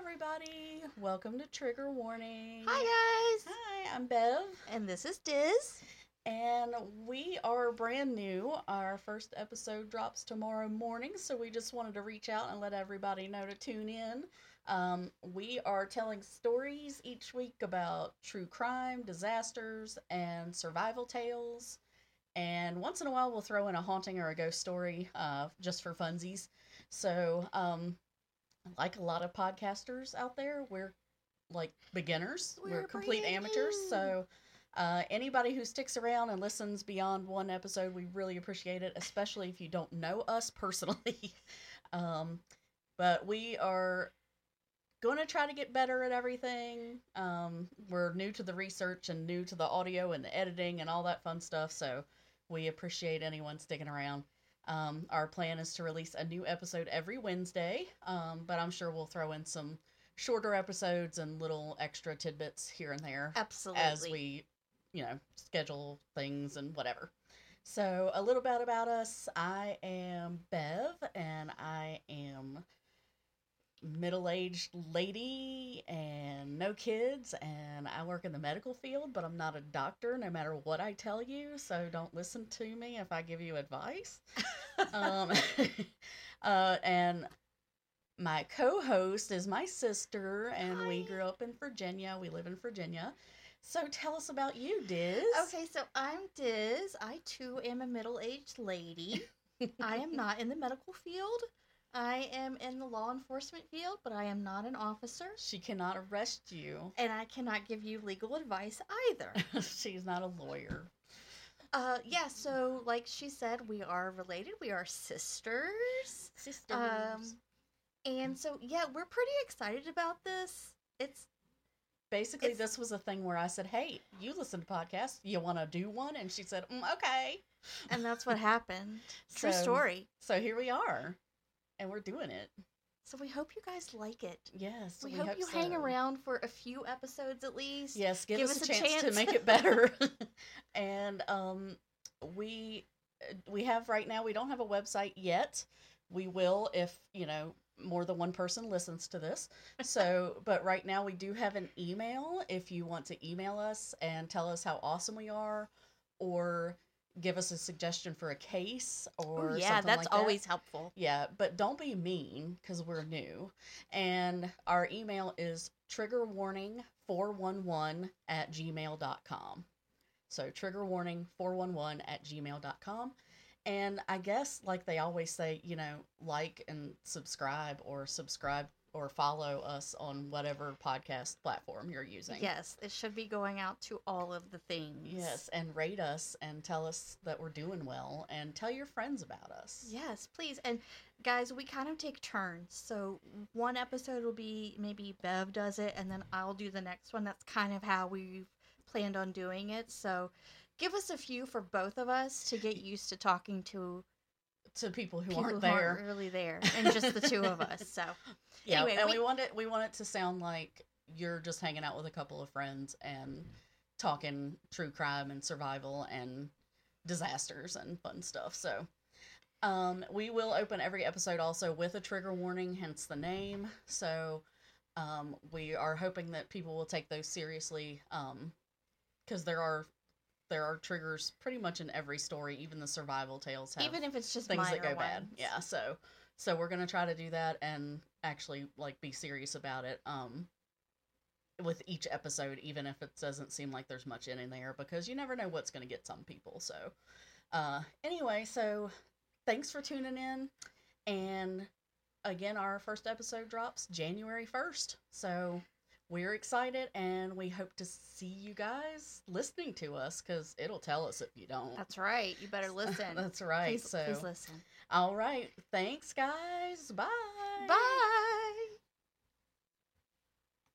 everybody. Welcome to Trigger Warning. Hi, guys. Hi, I'm Bev. And this is Diz. And we are brand new. Our first episode drops tomorrow morning, so we just wanted to reach out and let everybody know to tune in. We are telling stories each week about true crime, disasters, and survival tales. And once in a while, we'll throw in a haunting or a ghost story just for funsies. So, like a lot of podcasters out there, we're like beginners. We're complete amateurs. So anybody who sticks around and listens beyond one episode, we really appreciate it, especially if you don't know us personally. But we are going to try to get better at everything. We're new to the research and new to the audio and the editing and all that fun stuff. So we appreciate anyone sticking around. Our plan is to release a new episode every Wednesday, but I'm sure we'll throw in some shorter episodes and little extra tidbits here and there. Absolutely. As we, schedule things and whatever. So a little bit about us. I am Bev, and I am middle-aged lady and no kids, and I work in the medical field, but I'm not a doctor no matter what I tell you, so don't listen to me if I give you advice. And my co-host is my sister, and Hi. we grew up in Virginia. We live in Virginia. So tell us about you, Diz. Okay, so I'm Diz. I too am a middle-aged lady. I am not in the medical field. I am in the law enforcement field, but I am not an officer. She cannot arrest you. And I cannot give you legal advice either. She's not a lawyer. So like she said, we are related. We are sisters. And so, yeah, we're pretty excited about this. Basically, this was a thing where I said, hey, you listen to podcasts. You want to do one? And she said, okay. And that's what happened. True story. So here we are. And we're doing it. So we hope you guys like it. Yes, we hope you hang around for a few episodes at least. Yes, give us a chance to make it better. And we have right now, we don't have a website yet. We will if, more than one person listens to this. So, but right now we do have an email if you want to email us and tell us how awesome we are, or give us a suggestion for a case or something like that. That's always helpful. Yeah, but don't be mean because we're new. And our email is triggerwarning411@gmail.com. So triggerwarning411@gmail.com. And I guess, like they always say, like and subscribe or follow us on whatever podcast platform you're using. Yes, it should be going out to all of the things. Yes, and rate us and tell us that we're doing well and tell your friends about us. Yes, please. And guys, we kind of take turns. So one episode will be maybe Bev does it and then I'll do the next one. That's kind of how we've planned on doing it. So give us a few for both of us to get used to talking to people who aren't there. Aren't really there, and just the two of us. So yeah, anyway, and we want it to sound like you're just hanging out with a couple of friends and talking true crime and survival and disasters and fun stuff. So we will open every episode also with a trigger warning, hence the name. So we are hoping that people will take those seriously, because there are triggers pretty much in every story. Even the survival tales have, even if it's just things that go ones. bad. Yeah, so we're gonna try to do that and actually be serious about it with each episode, even if it doesn't seem like there's much in there, because you never know what's gonna get some people. So anyway, so thanks for tuning in, and again, our first episode drops January 1st. So we're excited, and we hope to see you guys listening to us, because it'll tell us if you don't. That's right. You better listen. That's right. Please listen. All right. Thanks, guys. Bye. Bye.